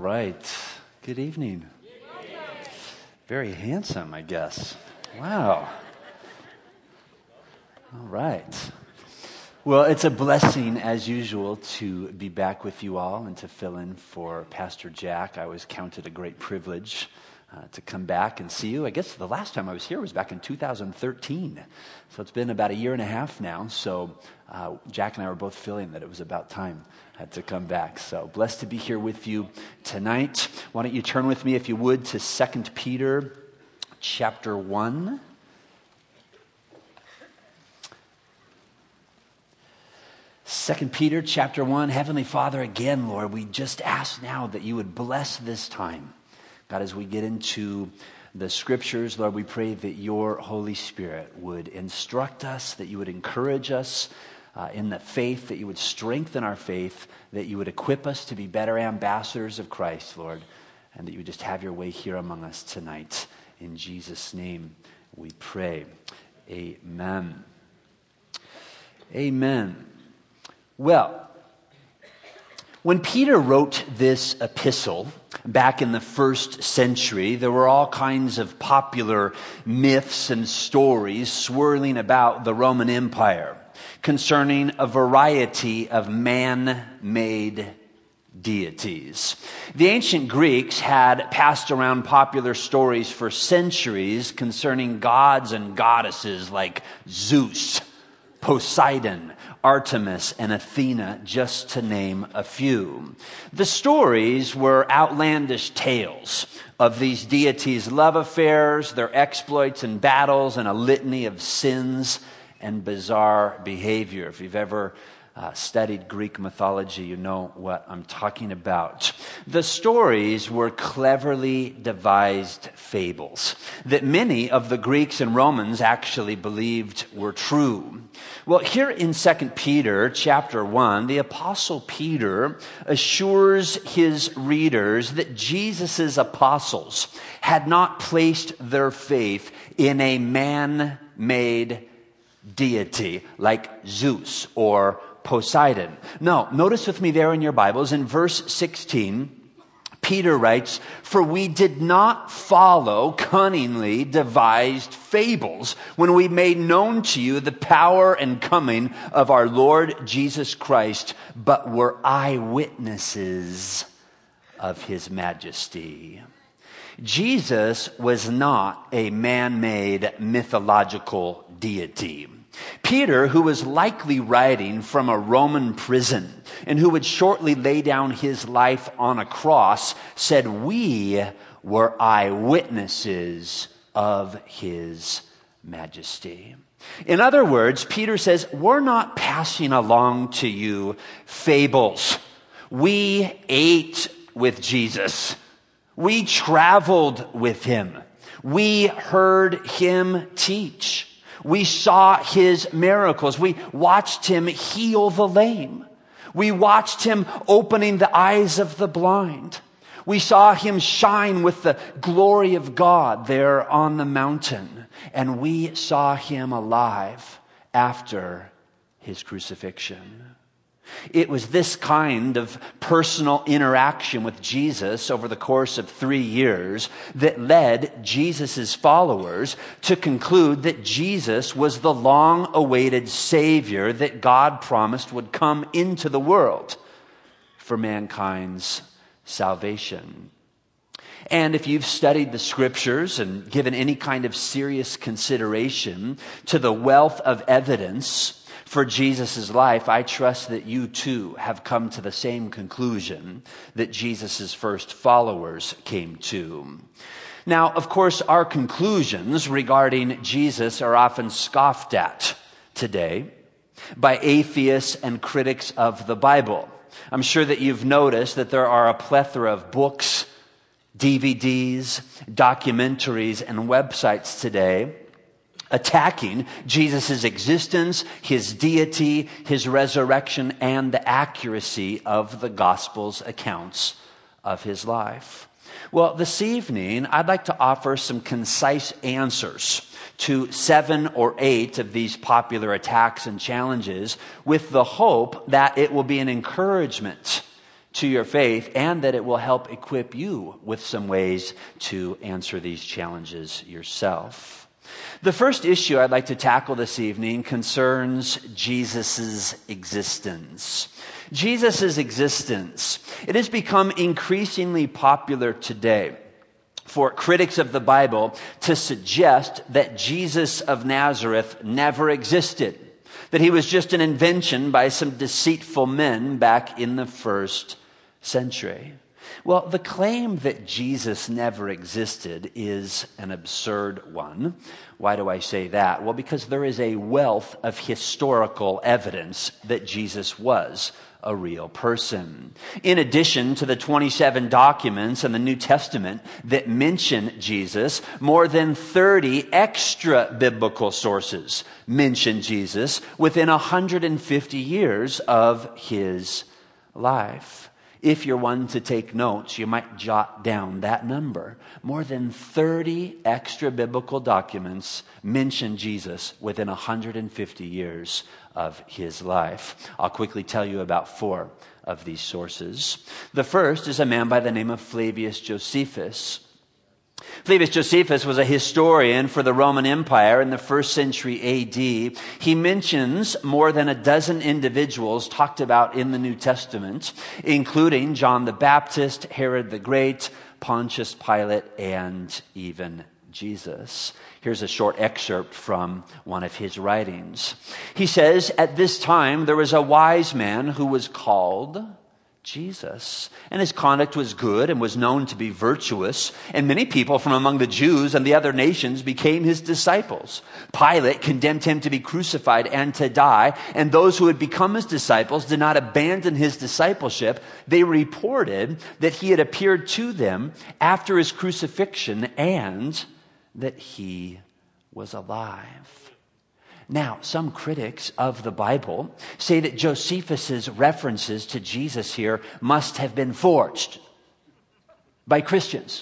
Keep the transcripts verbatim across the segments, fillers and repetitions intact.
right. Good evening. Very handsome, I guess. Wow. All right. Well, it's a blessing, as usual, to be back with you all and to fill in for Pastor Jack. I always count it a great privilege uh, to come back and see you. I guess the last time I was here was back in two thousand thirteen. So it's been about a year and a half now. So uh, Jack and I were both feeling that it was about time uh, to come back. So blessed to be here with you tonight. Why don't you turn with me, if you would, to Second Peter chapter one. Second Peter chapter one. Heavenly Father, again, Lord, we just ask now that you would bless this time. God, as we get into the scriptures, Lord, we pray that your Holy Spirit would instruct us, that you would encourage us uh, in the faith, that you would strengthen our faith, that you would equip us to be better ambassadors of Christ, Lord, and that you would just have your way here among us tonight. In Jesus' name we pray. Amen. Amen. Well, when Peter wrote this epistle back in the first century, there were all kinds of popular myths and stories swirling about the Roman Empire concerning a variety of man-made deities. The ancient Greeks had passed around popular stories for centuries concerning gods and goddesses like Zeus, Poseidon, Artemis, and Athena, just to name a few. The stories were outlandish tales of these deities' love affairs, their exploits and battles, and a litany of sins and bizarre behavior. If you've ever Uh, studied Greek mythology, you know what I'm talking about. The stories were cleverly devised fables that many of the Greeks and Romans actually believed were true. Well, here in Second Peter chapter one, the Apostle Peter assures his readers that Jesus' apostles had not placed their faith in a man-made deity like Zeus or Poseidon. No, notice with me there in your Bibles, in verse sixteen, Peter writes, "For we did not follow cunningly devised fables when we made known to you the power and coming of our Lord Jesus Christ, but were eyewitnesses of his majesty." Jesus was not a man-made mythological deity. Peter, who was likely writing from a Roman prison and who would shortly lay down his life on a cross, said, "We were eyewitnesses of his majesty." In other words, Peter says, we're not passing along to you fables. We ate with Jesus. We traveled with him. We heard him teach. We saw his miracles. We watched him heal the lame. We watched him opening the eyes of the blind. We saw him shine with the glory of God there on the mountain. And we saw him alive after his crucifixion. It was this kind of personal interaction with Jesus over the course of three years that led Jesus' followers to conclude that Jesus was the long-awaited Savior that God promised would come into the world for mankind's salvation. And if you've studied the scriptures and given any kind of serious consideration to the wealth of evidence for Jesus' life, I trust that you too have come to the same conclusion that Jesus' first followers came to. Now, of course, our conclusions regarding Jesus are often scoffed at today by atheists and critics of the Bible. I'm sure that you've noticed that there are a plethora of books, D V Ds, documentaries, and websites today attacking Jesus' existence, his deity, his resurrection, and the accuracy of the Gospel's accounts of his life. Well, this evening, I'd like to offer some concise answers to seven or eight of these popular attacks and challenges with the hope that it will be an encouragement to your faith, and that it will help equip you with some ways to answer these challenges yourself. The first issue I'd like to tackle this evening concerns Jesus' existence. Jesus' existence. It has become increasingly popular today for critics of the Bible to suggest that Jesus of Nazareth never existed, that he was just an invention by some deceitful men back in the first century. Well, the claim that Jesus never existed is an absurd one. Why do I say that? Well, because there is a wealth of historical evidence that Jesus was a real person. In addition to the twenty-seven documents in the New Testament that mention Jesus, more than thirty extra biblical sources mention Jesus within one hundred fifty years of his life. If you're one to take notes, you might jot down that number. More than thirty extra biblical documents mention Jesus within one hundred fifty years of his life. I'll quickly tell you about four of these sources. The first is a man by the name of Flavius Josephus. Flavius Josephus was a historian for the Roman Empire in the first century A D. He mentions more than a dozen individuals talked about in the New Testament, including John the Baptist, Herod the Great, Pontius Pilate, and even Jesus. Here's a short excerpt from one of his writings. He says, "At this time there was a wise man who was called Jesus, and his conduct was good and was known to be virtuous, and many people from among the Jews and the other nations became his disciples. Pilate condemned him to be crucified and to die, and those who had become his disciples did not abandon his discipleship. They reported that he had appeared to them after his crucifixion and that he was alive." Now, some critics of the Bible say that Josephus's references to Jesus here must have been forged by Christians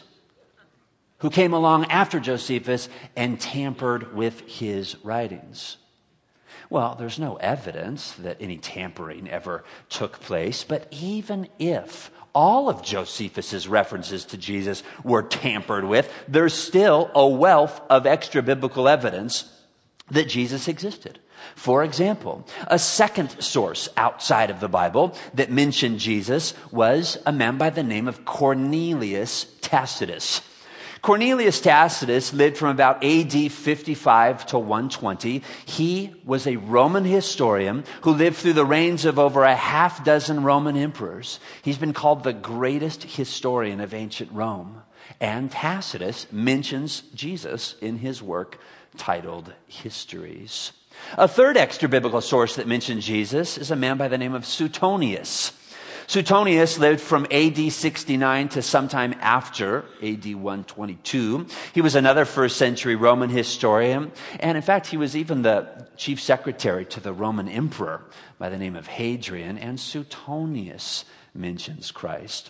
who came along after Josephus and tampered with his writings. Well, there's no evidence that any tampering ever took place, but even if all of Josephus's references to Jesus were tampered with, there's still a wealth of extra biblical evidence that Jesus existed. For example, a second source outside of the Bible that mentioned Jesus was a man by the name of Cornelius Tacitus. Cornelius Tacitus lived from about A D fifty-five to one twenty. He was a Roman historian who lived through the reigns of over a half dozen Roman emperors. He's been called the greatest historian of ancient Rome. And Tacitus mentions Jesus in his work titled Histories. A third extra biblical source that mentions Jesus is a man by the name of Suetonius. Suetonius lived from A D sixty-nine to sometime after A D one twenty-two. He was another first century Roman historian, and in fact he was even the chief secretary to the Roman emperor by the name of Hadrian, and Suetonius mentions Christ.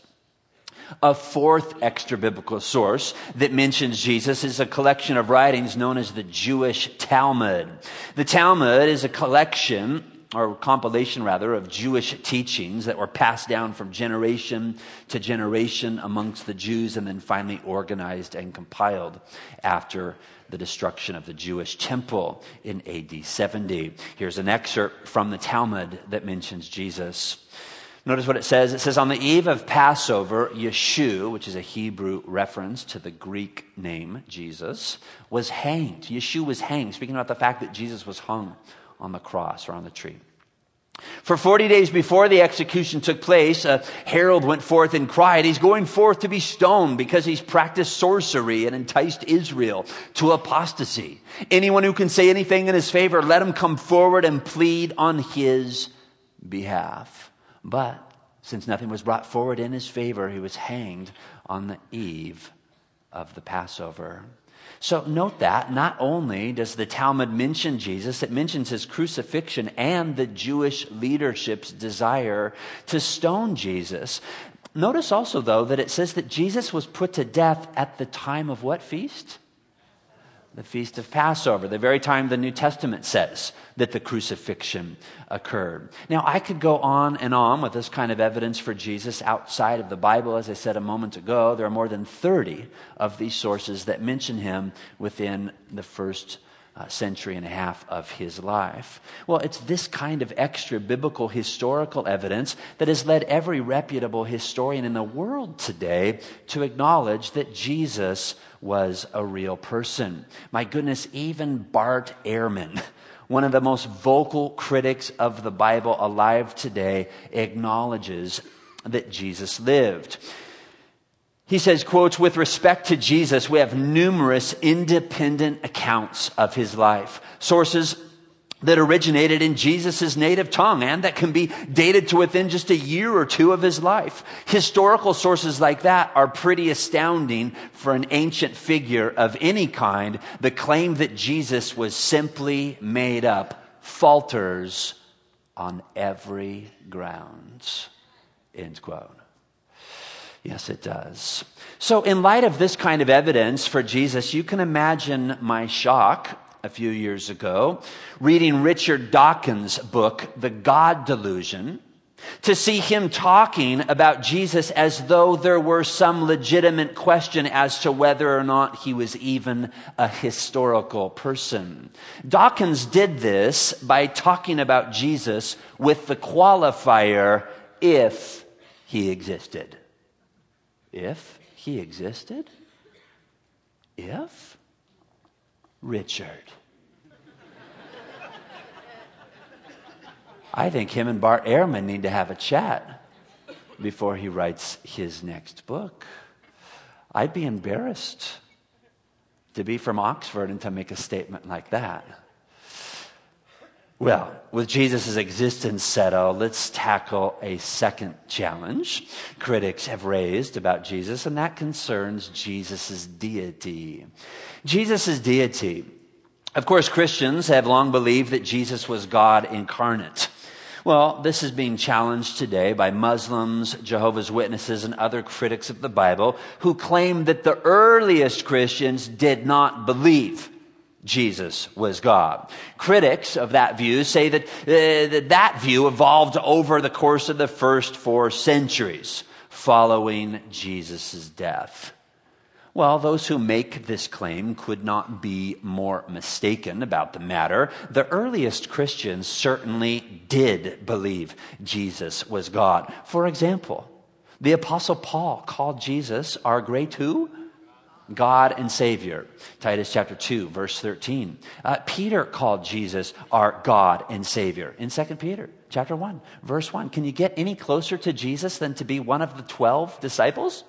A fourth extra biblical source that mentions Jesus is a collection of writings known as the Jewish Talmud. The Talmud is a collection, or compilation rather, of Jewish teachings that were passed down from generation to generation amongst the Jews and then finally organized and compiled after the destruction of the Jewish temple in A D seventy. Here's an excerpt from the Talmud that mentions Jesus. Notice what it says. It says, "On the eve of Passover, Yeshu," which is a Hebrew reference to the Greek name Jesus, was hanged. Yeshu was hanged, speaking about the fact that Jesus was hung on the cross or on the tree. For forty days before the execution took place, a herald went forth and cried, 'He's going forth to be stoned because he's practiced sorcery and enticed Israel to apostasy. Anyone who can say anything in his favor, let him come forward and plead on his behalf.' But since nothing was brought forward in his favor, he was hanged on the eve of the Passover." So note that not only does the Talmud mention Jesus, it mentions his crucifixion and the Jewish leadership's desire to stone Jesus. Notice also, though, that it says that Jesus was put to death at the time of what feast? the Feast of Passover, the very time the New Testament says that the crucifixion occurred. Now, I could go on and on with this kind of evidence for Jesus outside of the Bible. As I said a moment ago, there are more than thirty of these sources that mention him within the first uh, century and a half of his life. Well, it's this kind of extra biblical historical evidence that has led every reputable historian in the world today to acknowledge that Jesus was a real person. My goodness, even Bart Ehrman, one of the most vocal critics of the Bible alive today, acknowledges that Jesus lived. He says, quotes, "With respect to Jesus, we have numerous independent accounts of his life. Sources that originated in Jesus' native tongue and that can be dated to within just a year or two of his life. Historical sources like that are pretty astounding for an ancient figure of any kind. The claim that Jesus was simply made up falters on every ground." End quote. Yes, it does. So in light of this kind of evidence for Jesus, you can imagine my shock a few years ago, reading Richard Dawkins' book, The God Delusion, to see him talking about Jesus as though there were some legitimate question as to whether or not he was even a historical person. Dawkins did this by talking about Jesus with the qualifier, if he existed. If he existed? If? Richard. I think him and Bart Ehrman need to have a chat before he writes his next book. I'd be embarrassed to be from Oxford and to make a statement like that. Well, with Jesus' existence settled, let's tackle a second challenge critics have raised about Jesus, and that concerns Jesus' deity. Jesus' deity. Of course, Christians have long believed that Jesus was God incarnate. Well, this is being challenged today by Muslims, Jehovah's Witnesses, and other critics of the Bible who claim that the earliest Christians did not believe Jesus was God. Critics of that view say that uh, that, that view evolved over the course of the first four centuries following Jesus' death. Well, those who make this claim could not be more mistaken about the matter. The earliest Christians certainly did believe Jesus was God. For example, the Apostle Paul called Jesus our great who? God and Savior. Titus chapter two, verse thirteen. Uh, Peter called Jesus our God and Savior in Second Peter chapter one, verse one. Can you get any closer to Jesus than to be one of the twelve disciples?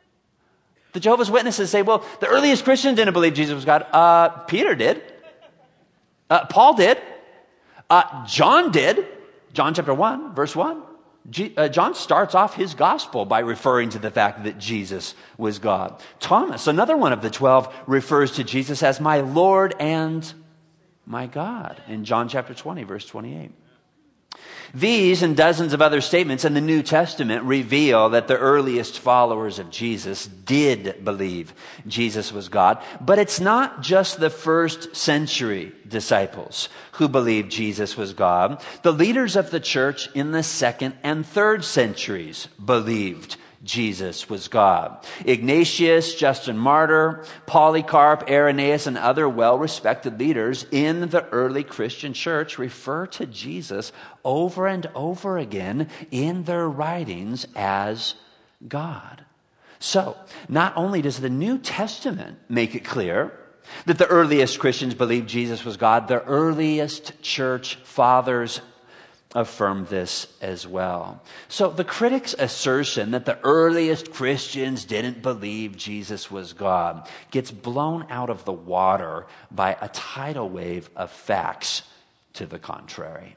The Jehovah's Witnesses say, well, the earliest Christians didn't believe Jesus was God. Uh, Peter did. Uh, Paul did. Uh, John did. John chapter one, verse one. G- uh, John starts off his gospel by referring to the fact that Jesus was God. Thomas, another one of the twelve, refers to Jesus as my Lord and my God in John chapter twenty, verse twenty-eight. These and dozens of other statements in the New Testament reveal that the earliest followers of Jesus did believe Jesus was God. But it's not just the first century disciples who believed Jesus was God. The leaders of the church in the second and third centuries believed Jesus was God. Ignatius, Justin Martyr, Polycarp, Irenaeus, and other well-respected leaders in the early Christian church refer to Jesus over and over again in their writings as God. So, not only does the New Testament make it clear that the earliest Christians believed Jesus was God, the earliest church fathers affirmed this as well. So the critics' assertion that the earliest Christians didn't believe Jesus was God gets blown out of the water by a tidal wave of facts to the contrary.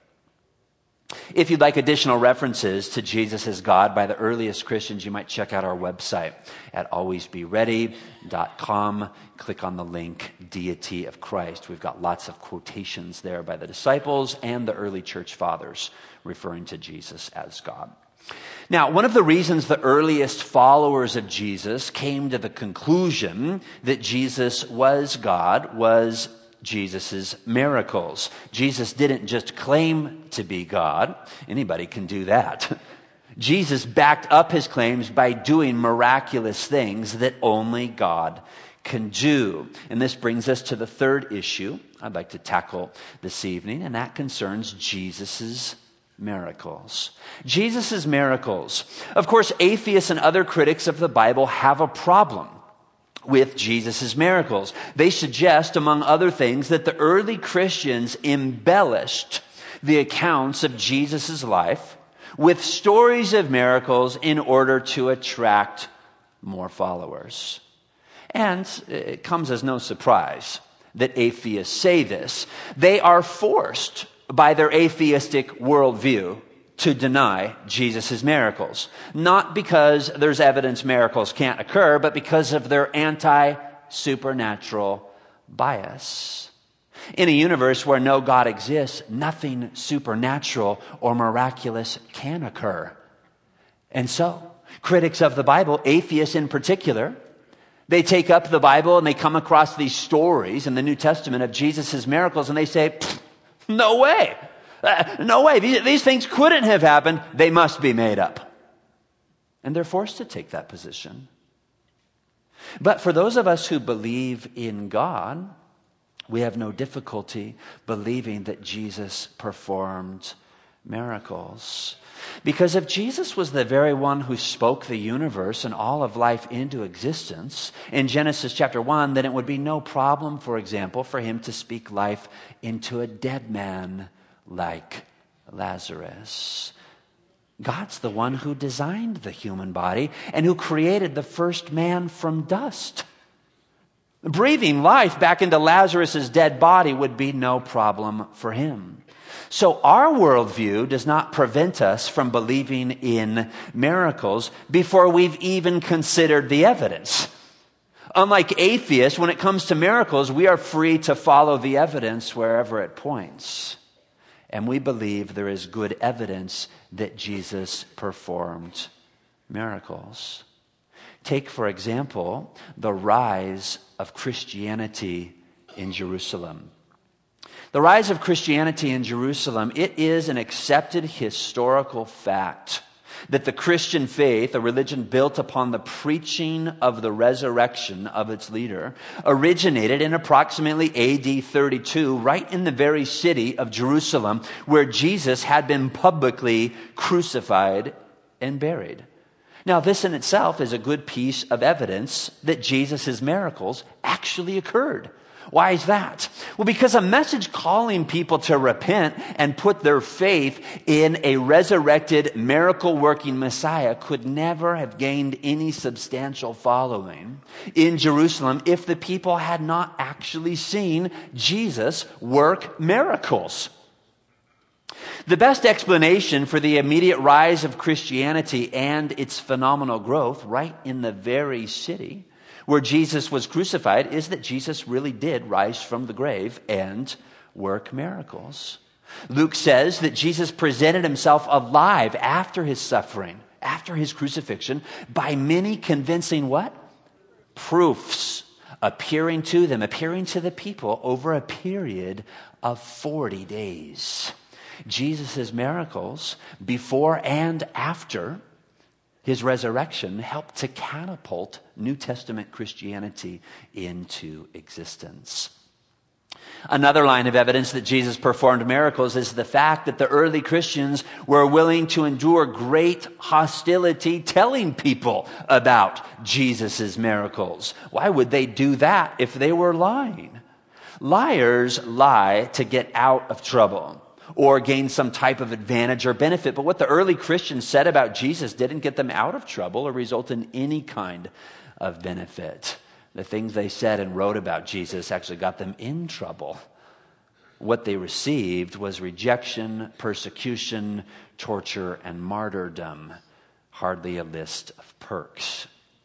If you'd like additional references to Jesus as God by the earliest Christians, you might check out our website at always be ready dot com. Click on the link, Deity of Christ. We've got lots of quotations there by the disciples and the early church fathers referring to Jesus as God. Now, one of the reasons the earliest followers of Jesus came to the conclusion that Jesus was God was Jesus' miracles. Jesus didn't just claim to be God. Anybody can do that. Jesus backed up his claims by doing miraculous things that only God can do. And this brings us to the third issue I'd like to tackle this evening, and that concerns Jesus' miracles. Jesus' miracles. Of course, atheists and other critics of the Bible have a problem with Jesus' miracles. They suggest, among other things, that the early Christians embellished the accounts of Jesus' life with stories of miracles in order to attract more followers. And it comes as no surprise that atheists say this. They are forced by their atheistic worldview to deny Jesus' miracles. Not because there's evidence miracles can't occur, but because of their anti-supernatural bias. In a universe where no God exists, nothing supernatural or miraculous can occur. And so, critics of the Bible, atheists in particular, they take up the Bible and they come across these stories in the New Testament of Jesus' miracles and they say, no way. Uh, no way. These, these things couldn't have happened. They must be made up. And they're forced to take that position. But for those of us who believe in God, we have no difficulty believing that Jesus performed miracles. Because if Jesus was the very one who spoke the universe and all of life into existence in Genesis chapter one, then it would be no problem, for example, for him to speak life into a dead man like Lazarus. God's the one who designed the human body and who created the first man from dust. Breathing life back into Lazarus' dead body would be no problem for him. So our worldview does not prevent us from believing in miracles before we've even considered the evidence. Unlike atheists, when it comes to miracles, we are free to follow the evidence wherever it points. And we believe there is good evidence that Jesus performed miracles. Take, for example, the rise of Christianity in Jerusalem. The rise of Christianity in Jerusalem, it is an accepted historical fact that the Christian faith, a religion built upon the preaching of the resurrection of its leader, originated in approximately A D thirty-two, right in the very city of Jerusalem, where Jesus had been publicly crucified and buried. Now, this in itself is a good piece of evidence that Jesus' miracles actually occurred. Why is that? Well, because a message calling people to repent and put their faith in a resurrected, miracle-working Messiah could never have gained any substantial following in Jerusalem if the people had not actually seen Jesus work miracles. The best explanation for the immediate rise of Christianity and its phenomenal growth right in the very city where Jesus was crucified is that Jesus really did rise from the grave and work miracles. Luke says that Jesus presented himself alive after his suffering, after his crucifixion, by many convincing what? Proofs appearing to them, appearing to the people over a period of forty days. Jesus' miracles before and after his resurrection helped to catapult New Testament Christianity into existence. Another line of evidence that Jesus performed miracles is the fact that the early Christians were willing to endure great hostility telling people about Jesus' miracles. Why would they do that if they were lying? Liars lie to get out of trouble or gain some type of advantage or benefit. But what the early Christians said about Jesus didn't get them out of trouble or result in any kind of benefit. The things they said and wrote about Jesus actually got them in trouble. What they received was rejection, persecution, torture, and martyrdom. Hardly a list of perks.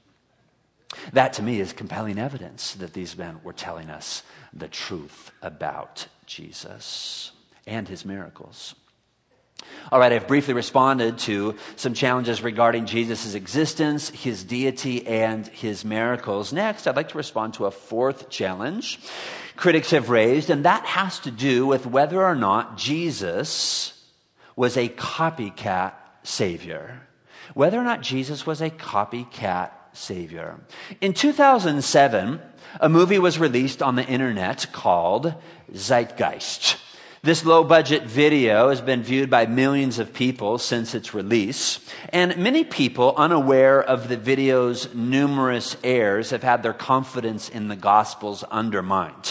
That to me is compelling evidence that these men were telling us the truth about Jesus and his miracles. All right, I've briefly responded to some challenges regarding Jesus' existence, his deity, and his miracles. Next, I'd like to respond to a fourth challenge critics have raised, and that has to do with whether or not Jesus was a copycat Savior. Whether or not Jesus was a copycat Savior. In two thousand seven, a movie was released on the internet called Zeitgeist. This low-budget video has been viewed by millions of people since its release, and many people unaware of the video's numerous errors have had their confidence in the Gospels undermined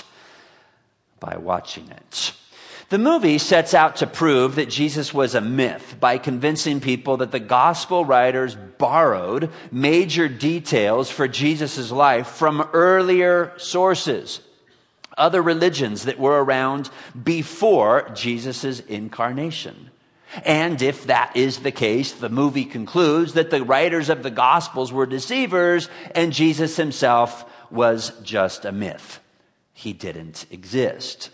by watching it. The movie sets out to prove that Jesus was a myth by convincing people that the Gospel writers borrowed major details for Jesus' life from earlier sources, other religions that were around before Jesus' incarnation. And if that is the case, the movie concludes that the writers of the Gospels were deceivers and Jesus himself was just a myth. He didn't exist.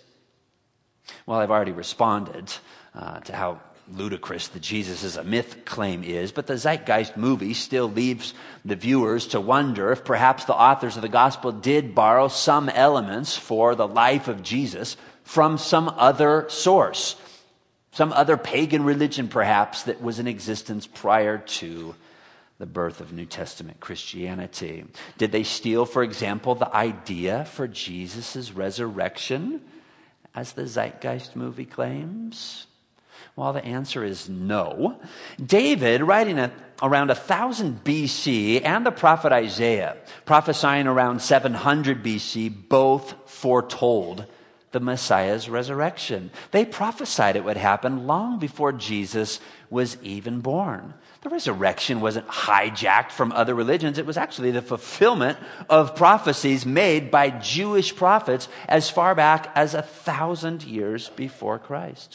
Well, I've already responded uh, to how ludicrous the Jesus is a myth claim is, but the Zeitgeist movie still leaves the viewers to wonder if perhaps the authors of the gospel did borrow some elements for the life of Jesus from some other source, some other pagan religion perhaps that was in existence prior to the birth of New Testament Christianity. Did they steal, for example, the idea for Jesus' resurrection, as the Zeitgeist movie claims? Well, the answer is no. David, writing at around one thousand B C, and the prophet Isaiah, prophesying around seven hundred B C, both foretold the Messiah's resurrection. They prophesied it would happen long before Jesus was even born. The resurrection wasn't hijacked from other religions. It was actually the fulfillment of prophecies made by Jewish prophets as far back as a thousand years before Christ.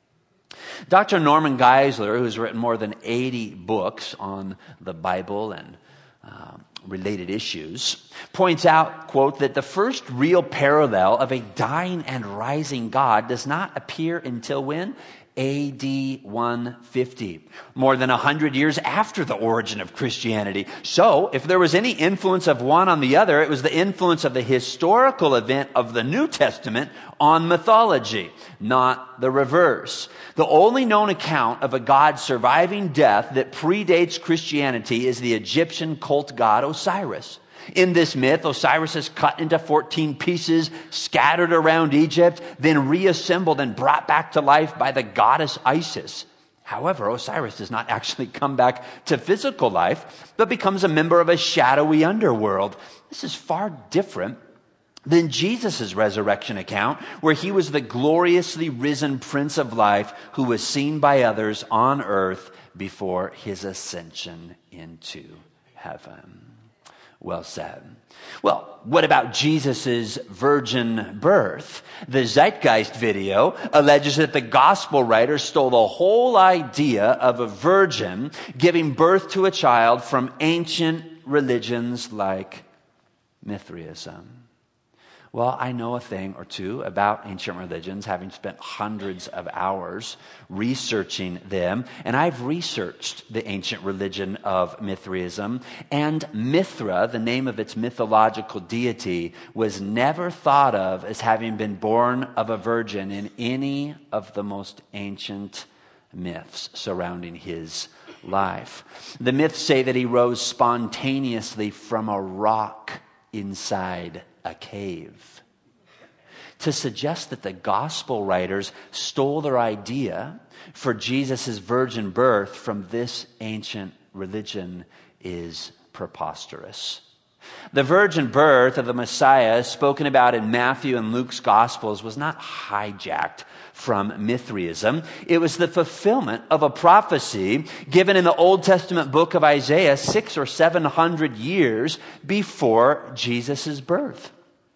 Doctor Norman Geisler, who's written more than eighty books on the Bible and uh, related issues, points out, quote, that the first real parallel of a dying and rising God does not appear until when? A D one fifty, more than one hundred years after the origin of Christianity. So, if there was any influence of one on the other, it was the influence of the historical event of the New Testament on mythology, not the reverse. The only known account of a god surviving death that predates Christianity is the Egyptian cult god Osiris. In this myth, Osiris is cut into fourteen pieces, scattered around Egypt, then reassembled and brought back to life by the goddess Isis. However, Osiris does not actually come back to physical life, but becomes a member of a shadowy underworld. This is far different than Jesus' resurrection account, where he was the gloriously risen Prince of Life who was seen by others on earth before his ascension into heaven. Well said. Well, what about Jesus' virgin birth? The Zeitgeist video alleges that the gospel writers stole the whole idea of a virgin giving birth to a child from ancient religions like Mithraism. Well, I know a thing or two about ancient religions, having spent hundreds of hours researching them. And I've researched the ancient religion of Mithraism. And Mithra, the name of its mythological deity, was never thought of as having been born of a virgin in any of the most ancient myths surrounding his life. The myths say that he rose spontaneously from a rock inside a cave. To suggest that the gospel writers stole their idea for Jesus' virgin birth from this ancient religion is preposterous. The virgin birth of the Messiah spoken about in Matthew and Luke's Gospels was not hijacked from Mithraism. It was the fulfillment of a prophecy given in the Old Testament book of Isaiah six or seven hundred years before Jesus' birth.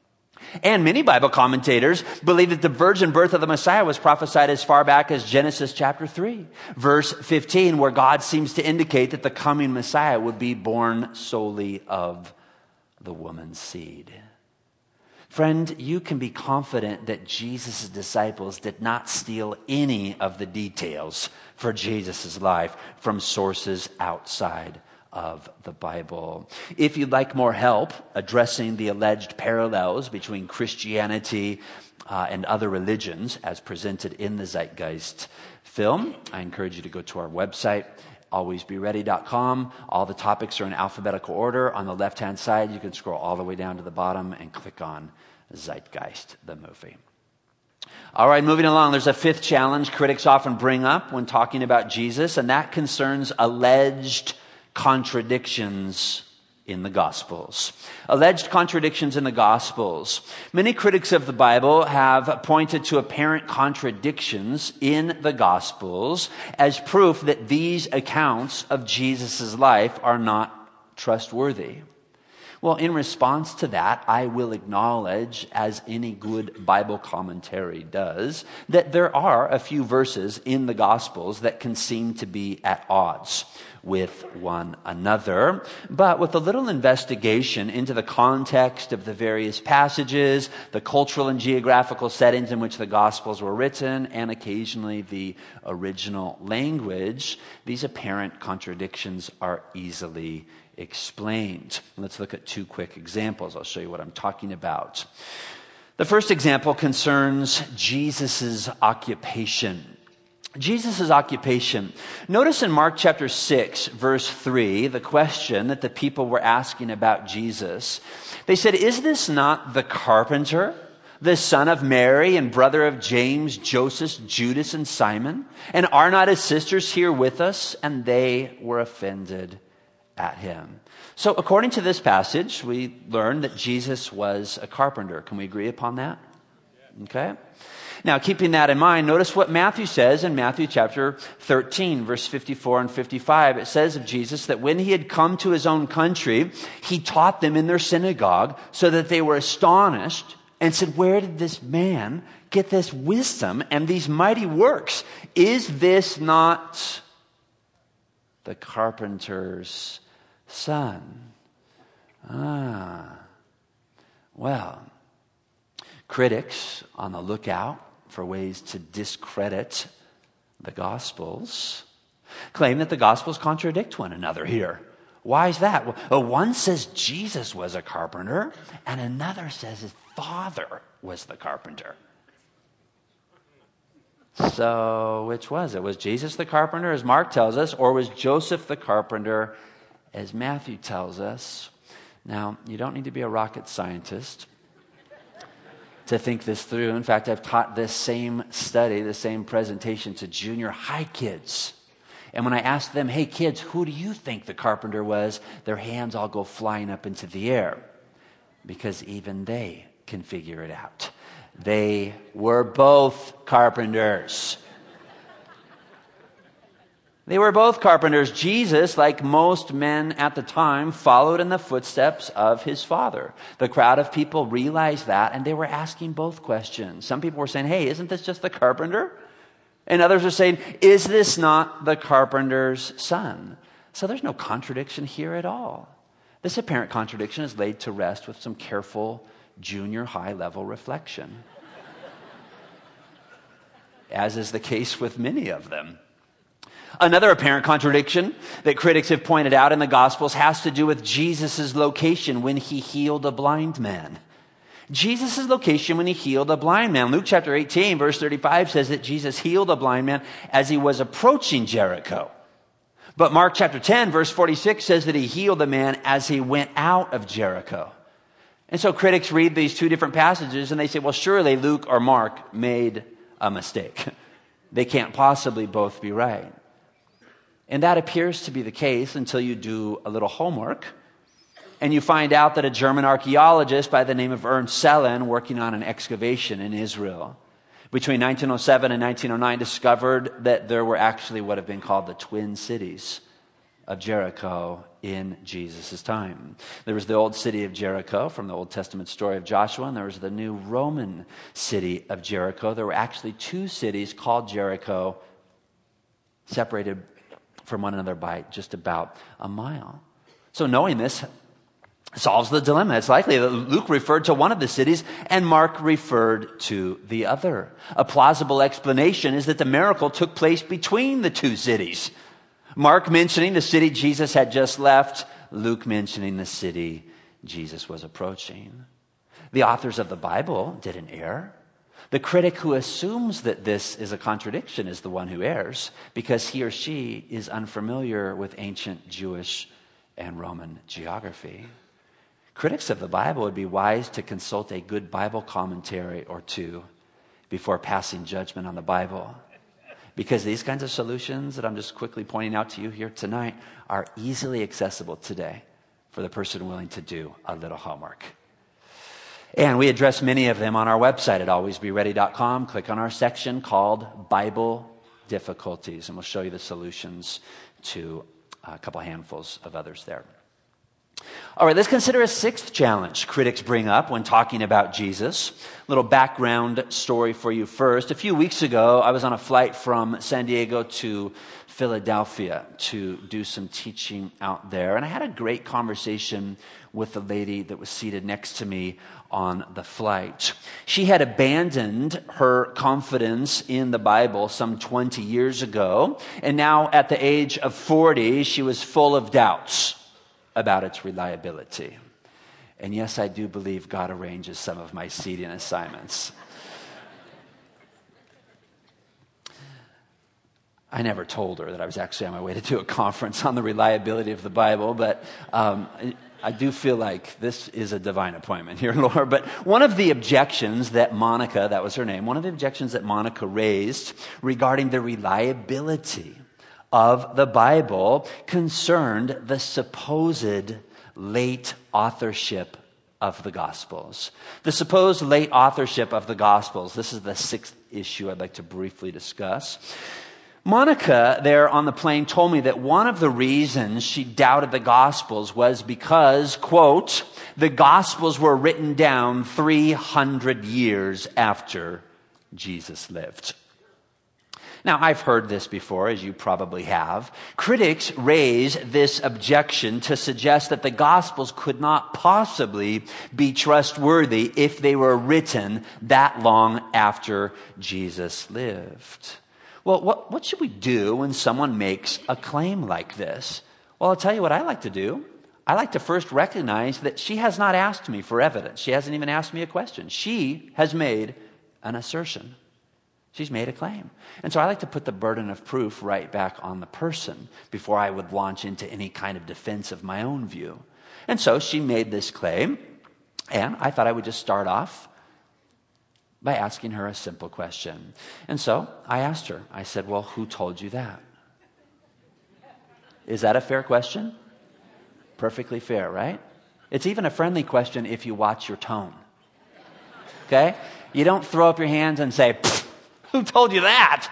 And many Bible commentators believe that the virgin birth of the Messiah was prophesied as far back as Genesis chapter three, verse fifteen, where God seems to indicate that the coming Messiah would be born solely of the woman's seed. Friend, you can be confident that Jesus' disciples did not steal any of the details for Jesus' life from sources outside of the Bible. If you'd like more help addressing the alleged parallels between Christianity uh, and other religions as presented in the Zeitgeist film, I encourage you to go to our website, always be ready dot com. All the topics are in alphabetical order. On the left-hand side, you can scroll all the way down to the bottom and click on Zeitgeist, the movie. All right, moving along, there's a fifth challenge critics often bring up when talking about Jesus, and that concerns alleged contradictions in the Gospels. Alleged contradictions in the Gospels. Many critics of the Bible have pointed to apparent contradictions in the Gospels as proof that these accounts of Jesus' life are not trustworthy. Well, in response to that, I will acknowledge, as any good Bible commentary does, that there are a few verses in the Gospels that can seem to be at odds with one another. But with a little investigation into the context of the various passages, the cultural and geographical settings in which the Gospels were written, and occasionally the original language, these apparent contradictions are easily explained. Let's look at two quick examples. I'll show you what I'm talking about. The first example concerns Jesus' occupation. Jesus' occupation. Notice in Mark chapter six, verse three, the question that the people were asking about Jesus. They said, "Is this not the carpenter, the son of Mary and brother of James, Joseph, Judas, and Simon? And are not his sisters here with us?" And they were offended at him. So according to this passage, we learn that Jesus was a carpenter. Can we agree upon that? Okay. Now, keeping that in mind, notice what Matthew says in Matthew chapter thirteen, verse fifty-four and fifty-five. It says of Jesus that when he had come to his own country, he taught them in their synagogue so that they were astonished and said, "Where did this man get this wisdom and these mighty works? Is this not the carpenter's son?" Ah, well, critics on the lookout for ways to discredit the Gospels claim that the Gospels contradict one another here. Why is that? Well, one says Jesus was a carpenter, and another says his father was the carpenter. So which was it? Was Jesus the carpenter, as Mark tells us, or was Joseph the carpenter, as Matthew tells us? Now, you don't need to be a rocket scientist to think this through. In fact, I've taught this same study, the same presentation to junior high kids. And when I ask them, "Hey kids, who do you think the carpenter was?" their hands all go flying up into the air, because even they can figure it out. They were both carpenters. They were both carpenters. Jesus, like most men at the time, followed in the footsteps of his father. The crowd of people realized that, and they were asking both questions. Some people were saying, "Hey, isn't this just the carpenter?" And others were saying, "Is this not the carpenter's son?" So there's no contradiction here at all. This apparent contradiction is laid to rest with some careful junior high level reflection, as is the case with many of them. Another apparent contradiction that critics have pointed out in the Gospels has to do with Jesus' location when he healed a blind man. Jesus' location when he healed a blind man. Luke chapter eighteen, verse thirty-five says that Jesus healed a blind man as he was approaching Jericho. But Mark chapter ten, verse forty-six says that he healed the man as he went out of Jericho. And so critics read these two different passages and they say, well, surely Luke or Mark made a mistake. They can't possibly both be right. And that appears to be the case until you do a little homework and you find out that a German archaeologist by the name of Ernst Sellen, working on an excavation in Israel between nineteen oh seven and nineteen oh nine, discovered that there were actually what have been called the twin cities of Jericho in Jesus' time. There was the old city of Jericho from the Old Testament story of Joshua, and there was the new Roman city of Jericho. There were actually two cities called Jericho, separated from one another by just about a mile. So knowing this, solves the dilemma. It's likely that Luke referred to one of the cities and Mark referred to the other. A plausible explanation is that the miracle took place between the two cities. Mark mentioning the city Jesus had just left, Luke mentioning the city Jesus was approaching. The authors of the Bible didn't err. The critic who assumes that this is a contradiction is the one who errs, because he or she is unfamiliar with ancient Jewish and Roman geography. Critics of the Bible would be wise to consult a good Bible commentary or two before passing judgment on the Bible, because these kinds of solutions that I'm just quickly pointing out to you here tonight are easily accessible today for the person willing to do a little homework. And we address many of them on our website at always be ready dot com. Click on our section called Bible Difficulties, and we'll show you the solutions to a couple handfuls of others there. All right, let's consider a sixth challenge critics bring up when talking about Jesus. A little background story for you first. A few weeks ago, I was on a flight from San Diego to Philadelphia to do some teaching out there. And I had a great conversation with the lady that was seated next to me on the flight. She had abandoned her confidence in the Bible some twenty years ago. And now at the age of forty, she was full of doubts about its reliability. And yes, I do believe God arranges some of my seating assignments. I never told her that I was actually on my way to do a conference on the reliability of the Bible, but um, I do feel like this is a divine appointment here, Lord. But one of the objections that Monica, that was her name, one of the objections that Monica raised regarding the reliability of the Bible concerned the supposed late authorship of the Gospels. The supposed late authorship of the Gospels. This is the sixth issue I'd like to briefly discuss. Monica there on the plane told me that one of the reasons she doubted the Gospels was because, quote, the Gospels were written down three hundred years after Jesus lived. Now, I've heard this before, as you probably have. Critics raise this objection to suggest that the Gospels could not possibly be trustworthy if they were written that long after Jesus lived. Well, what, what should we do when someone makes a claim like this? Well, I'll tell you what I like to do. I like to first recognize that she has not asked me for evidence. She hasn't even asked me a question. She has made an assertion. She's made a claim. And so I like to put the burden of proof right back on the person before I would launch into any kind of defense of my own view. And so she made this claim, and I thought I would just start off by asking her a simple question. And so I asked her, I said, well, who told you that? Is that a fair question? Perfectly fair, right? It's even a friendly question if you watch your tone. Okay? You don't throw up your hands and say, who told you that?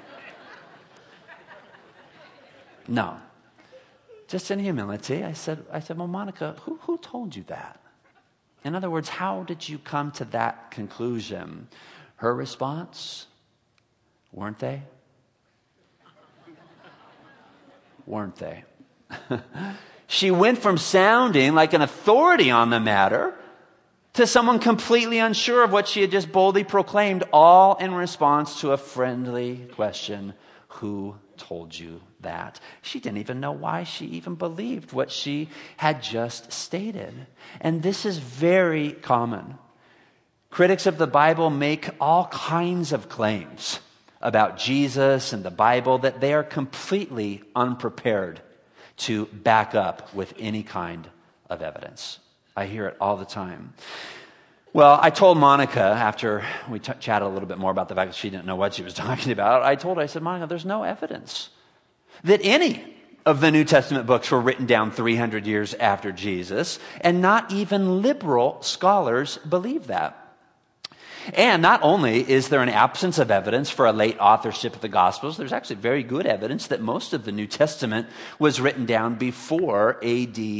No. Just in humility, I said, I said, well, Monica, who, who told you that? In other words, how did you come to that conclusion? Her response, weren't they? Weren't they? She went from sounding like an authority on the matter to someone completely unsure of what she had just boldly proclaimed, all in response to a friendly question, who told you that? She didn't even know why she even believed what she had just stated. And this is very common. Critics of the Bible make all kinds of claims about Jesus and the Bible that they are completely unprepared to back up with any kind of evidence. I hear it all the time. Well, I told Monica after we t- chatted a little bit more about the fact that she didn't know what she was talking about. I told her, I said, Monica, there's no evidence that any of the New Testament books were written down three hundred years after Jesus, and not even liberal scholars believe that. And not only is there an absence of evidence for a late authorship of the Gospels, there's actually very good evidence that most of the New Testament was written down before A D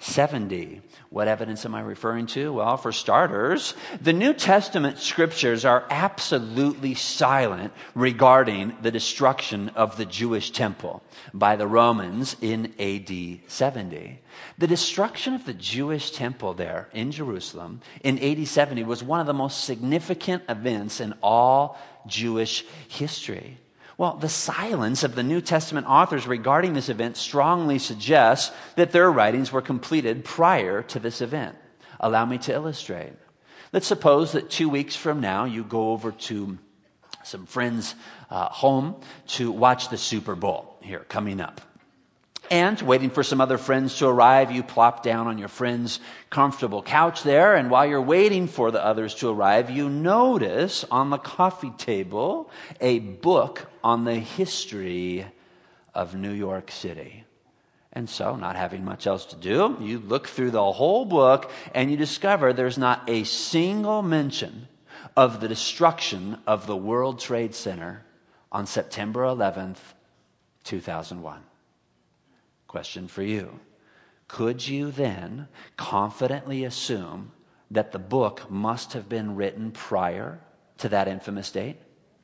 seventy. What evidence am I referring to? Well, for starters, the New Testament scriptures are absolutely silent regarding the destruction of the Jewish temple by the Romans in A D seventy. The destruction of the Jewish temple there in Jerusalem in A D seventy was one of the most significant events in all Jewish history. Well, the silence of the New Testament authors regarding this event strongly suggests that their writings were completed prior to this event. Allow me to illustrate. Let's suppose that two weeks from now you go over to some friends' uh, home to watch the Super Bowl here coming up. And waiting for some other friends to arrive, you plop down on your friend's comfortable couch there. And while you're waiting for the others to arrive, you notice on the coffee table a book on the history of New York City. And so, not having much else to do, you look through the whole book and you discover there's not a single mention of the destruction of the World Trade Center on September eleventh, two thousand one. Question for you. Could you then confidently assume that the book must have been written prior to that infamous date?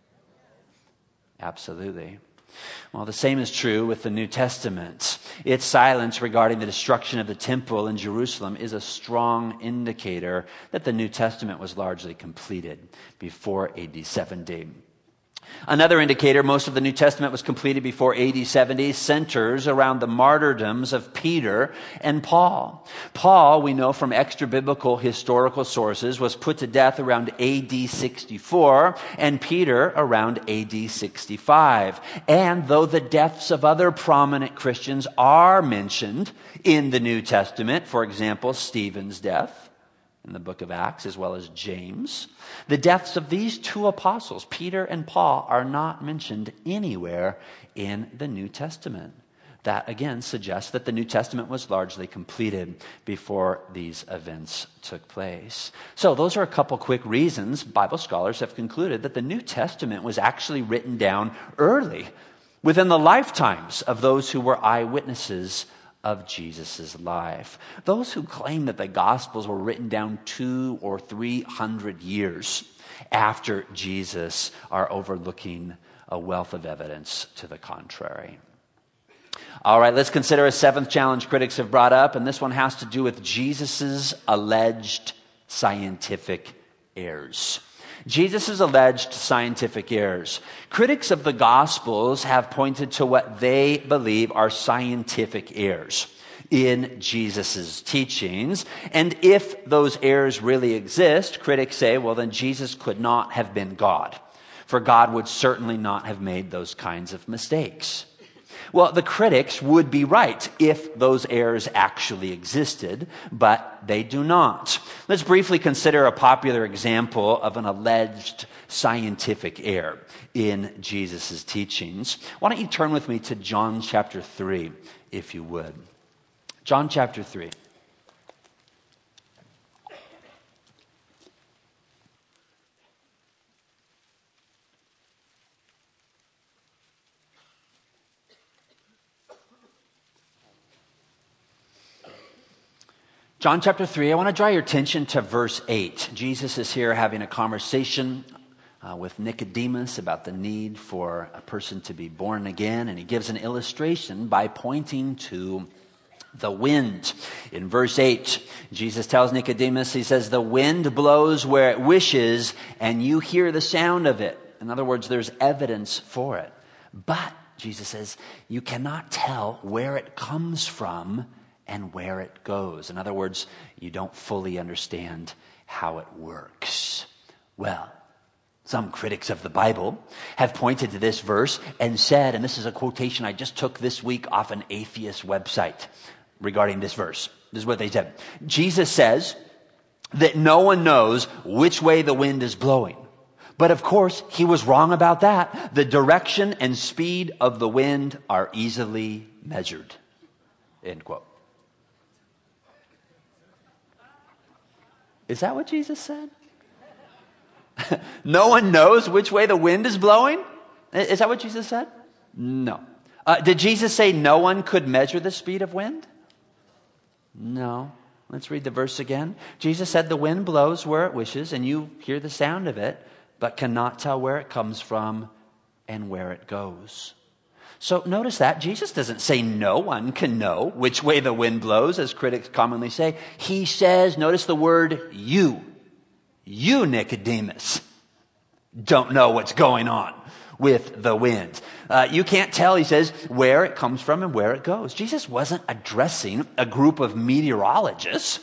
Absolutely. Well, the same is true with the New Testament. Its silence regarding the destruction of the temple in Jerusalem is a strong indicator that the New Testament was largely completed before A D seventy. Another indicator most of the New Testament was completed before A D seventy centers around the martyrdoms of Peter and Paul. Paul, we know from extra-biblical historical sources, was put to death around A D sixty-four, and Peter around A D sixty-five. And though the deaths of other prominent Christians are mentioned in the New Testament, for example, Stephen's death in the book of Acts, as well as James, the deaths of these two apostles, Peter and Paul, are not mentioned anywhere in the New Testament. That, again, suggests that the New Testament was largely completed before these events took place. So those are a couple quick reasons Bible scholars have concluded that the New Testament was actually written down early, within the lifetimes of those who were eyewitnesses of Jesus' life. Those who claim that the Gospels were written down two or three hundred years after Jesus are overlooking a wealth of evidence to the contrary. All right, let's consider a seventh challenge critics have brought up, and this one has to do with Jesus' alleged scientific errors. Jesus' alleged scientific errors. Critics of the Gospels have pointed to what they believe are scientific errors in Jesus' teachings. And if those errors really exist, critics say, well, then Jesus could not have been God, for God would certainly not have made those kinds of mistakes. Well, the critics would be right if those errors actually existed, but they do not. Let's briefly consider a popular example of an alleged scientific error in Jesus' teachings. Why don't you turn with me to John chapter three, if you would. John chapter three. John chapter three, I want to draw your attention to verse eight. Jesus is here having a conversation uh, with Nicodemus about the need for a person to be born again, and he gives an illustration by pointing to the wind. In verse eight, Jesus tells Nicodemus, he says, the wind blows where it wishes, and you hear the sound of it. In other words, there's evidence for it. But, Jesus says, you cannot tell where it comes from and where it goes. In other words, you don't fully understand how it works. Well, some critics of the Bible have pointed to this verse and said, and this is a quotation I just took this week off an atheist website regarding this verse. This is what they said. Jesus says that no one knows which way the wind is blowing. But of course, he was wrong about that. The direction and speed of the wind are easily measured. End quote. Is that what Jesus said? No one knows which way the wind is blowing? Is that what Jesus said? No. Uh, did Jesus say no one could measure the speed of wind? No. Let's read the verse again. Jesus said, the wind blows where it wishes, and you hear the sound of it, but cannot tell where it comes from and where it goes. So notice that Jesus doesn't say no one can know which way the wind blows, as critics commonly say. He says, notice the word you. You, Nicodemus, don't know what's going on with the wind. Uh, you can't tell, he says, where it comes from and where it goes. Jesus wasn't addressing a group of meteorologists.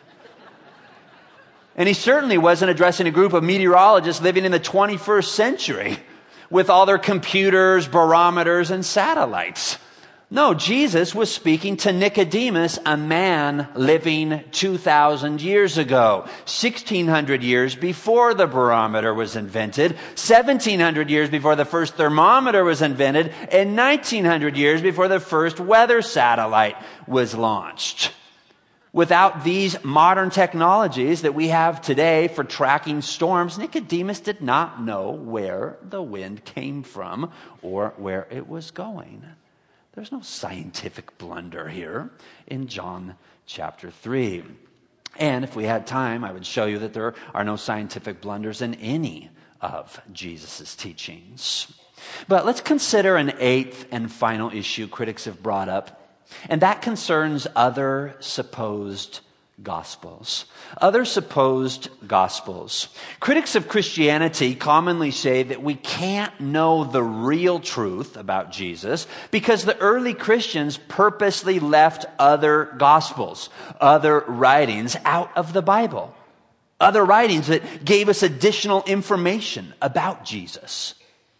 And he certainly wasn't addressing a group of meteorologists living in the twenty-first century with all their computers, barometers, and satellites. No, Jesus was speaking to Nicodemus, a man living two thousand years ago, sixteen hundred years before the barometer was invented, seventeen hundred years before the first thermometer was invented, and nineteen hundred years before the first weather satellite was launched. Without these modern technologies that we have today for tracking storms, Nicodemus did not know where the wind came from or where it was going. There's no scientific blunder here in John chapter three. And if we had time, I would show you that there are no scientific blunders in any of Jesus' teachings. But let's consider an eighth and final issue critics have brought up, and that concerns other supposed gospels. Other supposed gospels. Critics of Christianity commonly say that we can't know the real truth about Jesus because the early Christians purposely left other gospels, other writings out of the Bible. Other writings that gave us additional information about Jesus.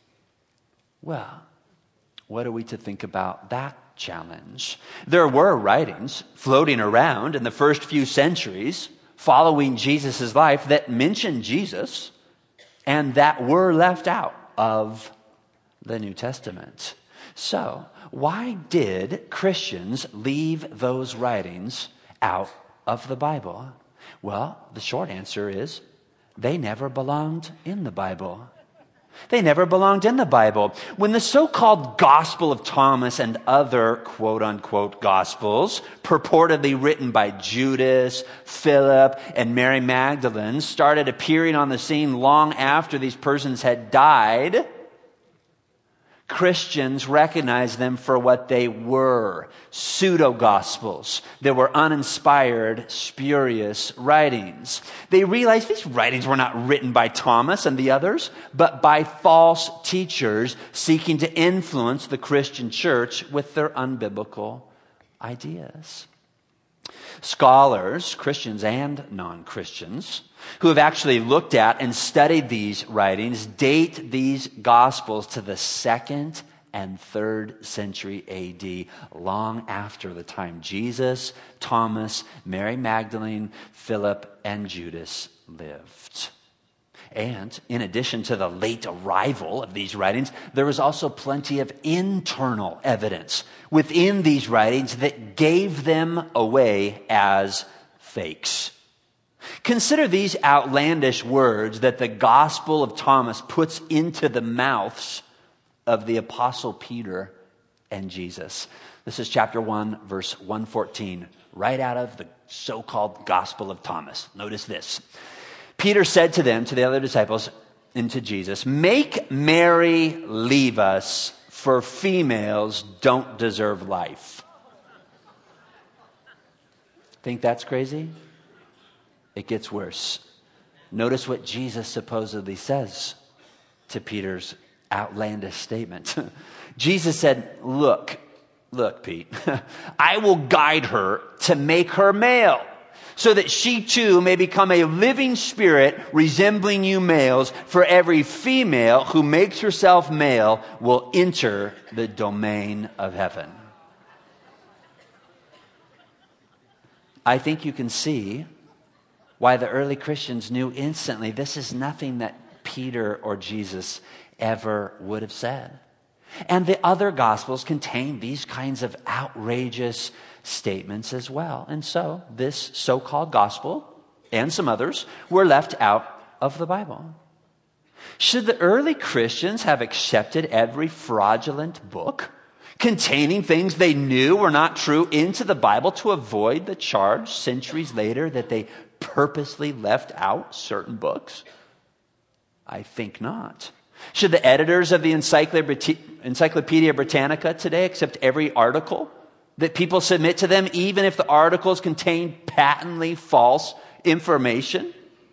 Well, what are we to think about that challenge? There were writings floating around in the first few centuries following Jesus' life that mentioned Jesus and that were left out of the New Testament. So, why did Christians leave those writings out of the Bible? Well, the short answer is they never belonged in the Bible. They never belonged in the Bible. When the so-called Gospel of Thomas and other quote-unquote Gospels, purportedly written by Judas, Philip, and Mary Magdalene, started appearing on the scene long after these persons had died, Christians recognized them for what they were, pseudo-gospels. They were uninspired, spurious writings. They realized these writings were not written by Thomas and the others, but by false teachers seeking to influence the Christian church with their unbiblical ideas. Scholars, Christians and non-Christians, who have actually looked at and studied these writings, date these Gospels to the second and third century A D, long after the time Jesus, Thomas, Mary Magdalene, Philip, and Judas lived. And in addition to the late arrival of these writings, there was also plenty of internal evidence within these writings that gave them away as fakes. Consider these outlandish words that the Gospel of Thomas puts into the mouths of the Apostle Peter and Jesus. This is chapter one, verse one fourteen, right out of the so-called Gospel of Thomas. Notice this. Peter said to them, to the other disciples, and to Jesus, "Make Mary leave us, for females don't deserve life." Think that's crazy? It gets worse. Notice what Jesus supposedly says to Peter's outlandish statement. Jesus said, look, look, Pete, I will guide her to make her male, so that she too may become a living spirit resembling you males, for every female who makes herself male will enter the domain of heaven. I think you can see why the early Christians knew instantly this is nothing that Peter or Jesus ever would have said. And the other Gospels contain these kinds of outrageous statements as well. And so this so-called gospel and some others were left out of the Bible. Should the early Christians have accepted every fraudulent book containing things they knew were not true into the Bible to avoid the charge centuries later that they purposely left out certain books? I think not. Should the editors of the Encyclopedia Britannica today accept every article that people submit to them, even if the articles contain patently false information?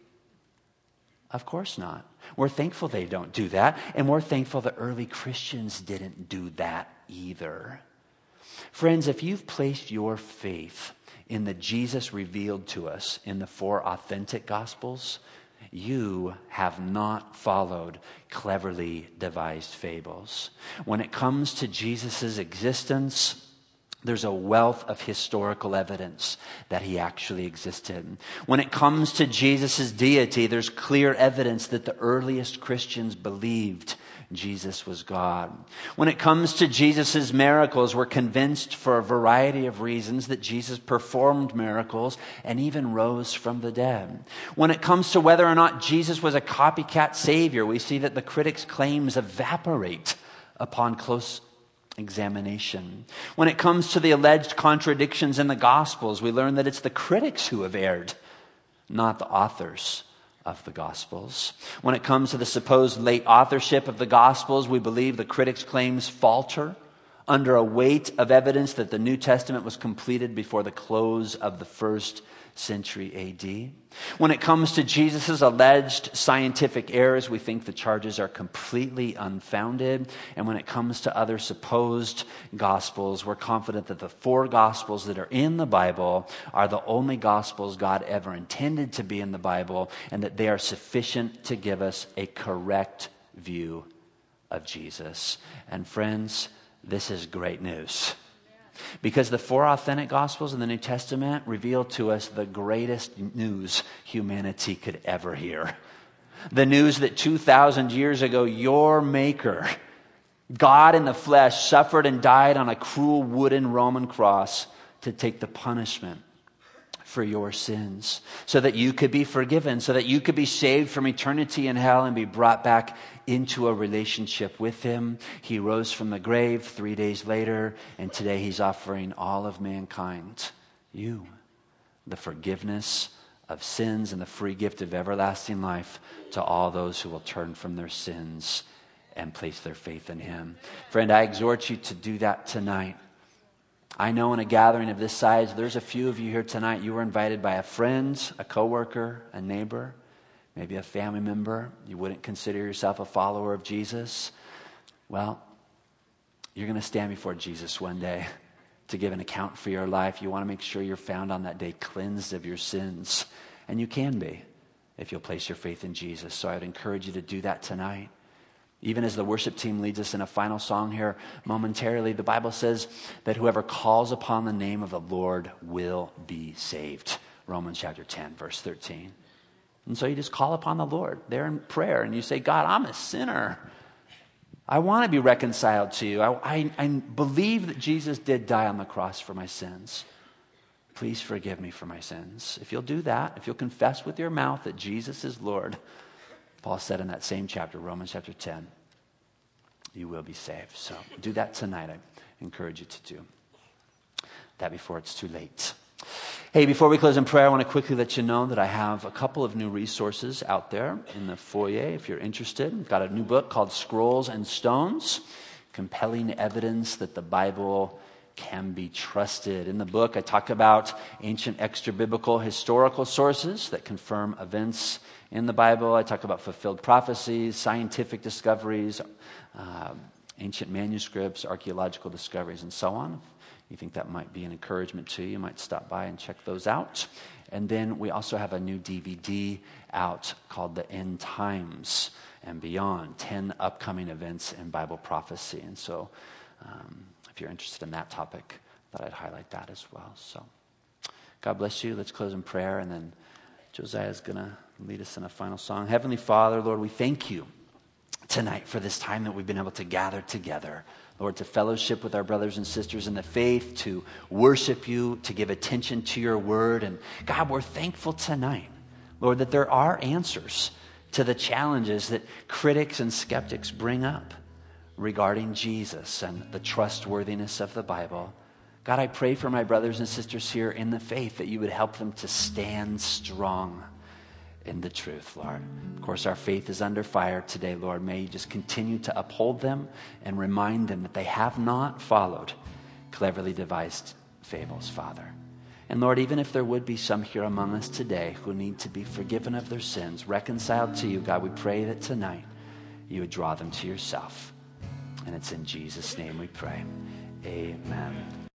Of course not. We're thankful they don't do that, and we're thankful the early Christians didn't do that either. Friends, if you've placed your faith in the Jesus revealed to us in the four authentic Gospels, you have not followed cleverly devised fables. When it comes to Jesus' existence, there's a wealth of historical evidence that he actually existed. When it comes to Jesus' deity, there's clear evidence that the earliest Christians believed Jesus was God. When it comes to Jesus' miracles, we're convinced for a variety of reasons that Jesus performed miracles and even rose from the dead. When it comes to whether or not Jesus was a copycat savior, we see that the critics' claims evaporate upon close examination. When it comes to the alleged contradictions in the Gospels, we learn that it's the critics who have erred, not the authors of the Gospels. When it comes to the supposed late authorship of the Gospels, we believe the critics' claims falter under a weight of evidence that the New Testament was completed before the close of the first century A D. When it comes to Jesus' alleged scientific errors, we think the charges are completely unfounded. And when it comes to other supposed gospels, we're confident that the four gospels that are in the Bible are the only gospels God ever intended to be in the Bible, and that they are sufficient to give us a correct view of Jesus. And friends, this is great news. Because the four authentic Gospels in the New Testament reveal to us the greatest news humanity could ever hear. The news that two thousand years ago, your Maker, God in the flesh, suffered and died on a cruel wooden Roman cross to take the punishment for your sins, so that you could be forgiven, so that you could be saved from eternity in hell and be brought back into a relationship with him. He rose from the grave three days later, and today he's offering all of mankind, you, the forgiveness of sins and the free gift of everlasting life to all those who will turn from their sins and place their faith in him. Friend, I exhort you to do that tonight. I know in a gathering of this size, there's a few of you here tonight, you were invited by a friend, a coworker, a neighbor, maybe a family member. You wouldn't consider yourself a follower of Jesus. Well, you're going to stand before Jesus one day to give an account for your life. You want to make sure you're found on that day cleansed of your sins. And you can be if you'll place your faith in Jesus. So I would encourage you to do that tonight. Even as the worship team leads us in a final song here momentarily, the Bible says that whoever calls upon the name of the Lord will be saved. Romans chapter ten, verse thirteen. And so you just call upon the Lord there in prayer and you say, God, I'm a sinner. I want to be reconciled to you. I, I, I believe that Jesus did die on the cross for my sins. Please forgive me for my sins. If you'll do that, if you'll confess with your mouth that Jesus is Lord, Paul said in that same chapter, Romans chapter ten, you will be saved. So do that tonight. I encourage you to do that before it's too late. Hey, before we close in prayer, I want to quickly let you know that I have a couple of new resources out there in the foyer if you're interested. I've got a new book called Scrolls and Stones, Compelling Evidence That the Bible Can Be Trusted. In the book, I talk about ancient extra-biblical historical sources that confirm events in the Bible. I talk about fulfilled prophecies, scientific discoveries, uh, ancient manuscripts, archaeological discoveries, and so on. You think that might be an encouragement to you, you might stop by and check those out. And then we also have a new D V D out called The End Times and Beyond, ten upcoming events in Bible prophecy. And so um, if you're interested in that topic, I thought I'd highlight that as well. So God bless you. Let's close in prayer, and then Josiah is going to lead us in a final song. Heavenly Father, Lord, we thank you tonight for this time that we've been able to gather together. Lord, to fellowship with our brothers and sisters in the faith, to worship you, to give attention to your word. And God, we're thankful tonight, Lord, that there are answers to the challenges that critics and skeptics bring up. regarding Jesus and the trustworthiness of the Bible. God, I pray for my brothers and sisters here in the faith that you would help them to stand strong in the truth, Lord. Of course, our faith is under fire today, Lord. May you just continue to uphold them and remind them that they have not followed cleverly devised fables, Father. And Lord, even if there would be some here among us today who need to be forgiven of their sins, reconciled to you, God, we pray that tonight you would draw them to yourself. And it's in Jesus' name we pray. Amen.